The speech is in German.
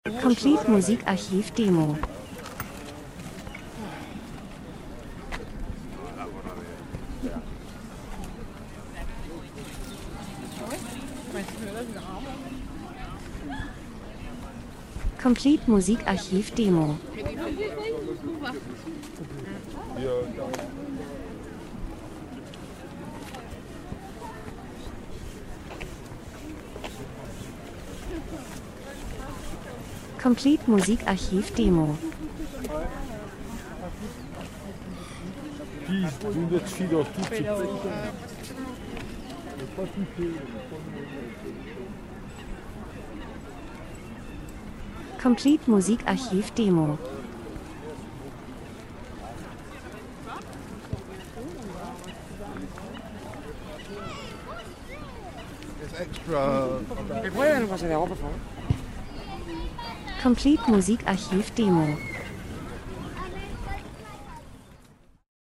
Complete Musikarchiv Demo. Complete Musikarchiv Demo. Complete Musikarchiv Demo. Complete Musikarchiv Demo. Complete Musikarchiv Demo.